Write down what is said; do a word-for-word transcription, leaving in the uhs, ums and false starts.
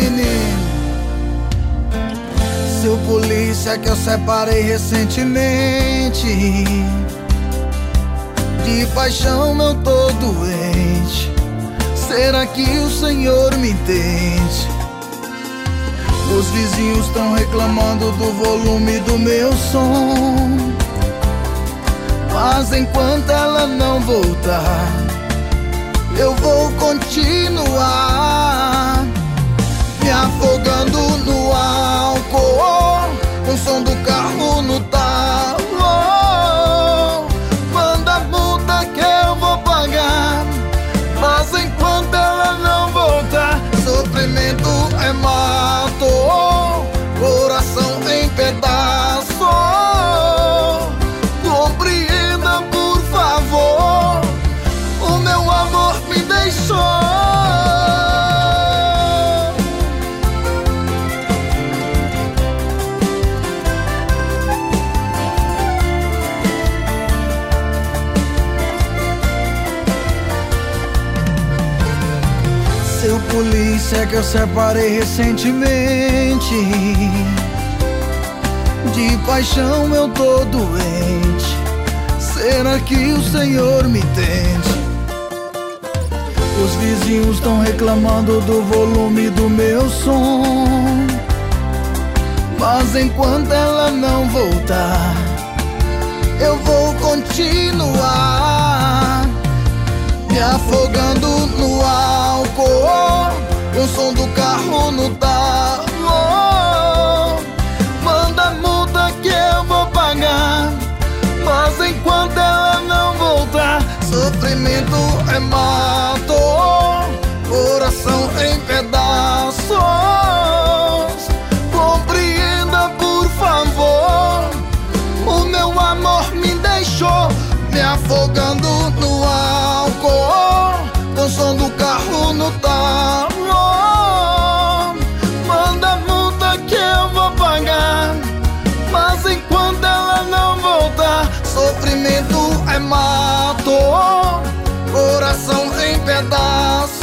menino. Seu polícia que eu separei recentemente, de paixão eu tô doente. Será que o Senhor me entende? Os vizinhos estão reclamando do volume do meu som, mas enquanto ela não voltar, eu vou continuar me afogando no álcool, com o som do carro no talo. Manda a multa que eu vou pagar, mas enquanto ela não voltar, sofrimento é mato, coração em pedaços. Compreenda, por favor, o meu amor me deixou. Seu polícia que eu separei recentemente, de paixão eu tô doente. Será que o Senhor me entende? Os vizinhos estão reclamando do volume do meu som, mas enquanto ela não voltar, eu vou continuar me afogando no álcool, com o som do carro no talo. Manda a multa que eu vou pagar, mas enquanto ela não voltar, sofrimento é mato, coração em pedaços. Compreenda, por favor, o meu amor me deixou, me afogando no álcool, com o som do carro no talo. Manda a multa que eu vou pagar, mas enquanto ela não voltar, sofrimento é mato, coração em pedaços.